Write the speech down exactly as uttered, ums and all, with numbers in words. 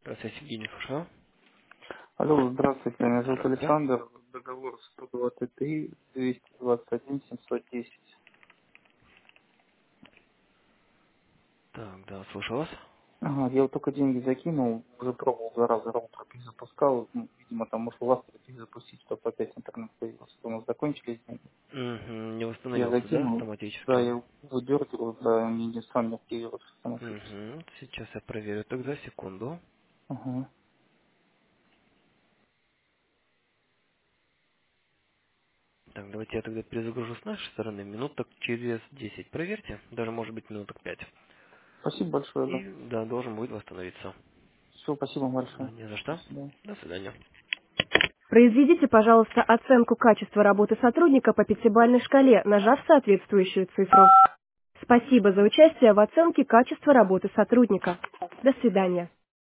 Здравствуйте, Евгений, слушаю. Алло, здравствуйте, меня зовут Здравствуйте. Александр. Договор сто двадцать три двести двадцать один семьсот десять. Так, да, слушаю вас. Ага, я вот только деньги закинул, уже пробовал два раза роутер перезапускал. Ну, видимо, там может у вас перезапустить, чтобы опять интернет появился. У нас закончились деньги. Угу, не Я восстановился, да, закинул, да, автоматически? я выдергивал, да, мне не сам не активировался автоматически. Угу, сейчас я проверю. Тогда секунду. Ага. Так, давайте я тогда перезагружу с нашей стороны минуток через десять. Проверьте, даже может быть минуток пять. Спасибо большое, да. И да, должен будет восстановиться. Все, спасибо Да, большое. не за До что. свидания. До свидания. Произведите, пожалуйста, оценку качества работы сотрудника по пятибалльной шкале, нажав соответствующую цифру. Спасибо за участие в оценке качества работы сотрудника. До свидания.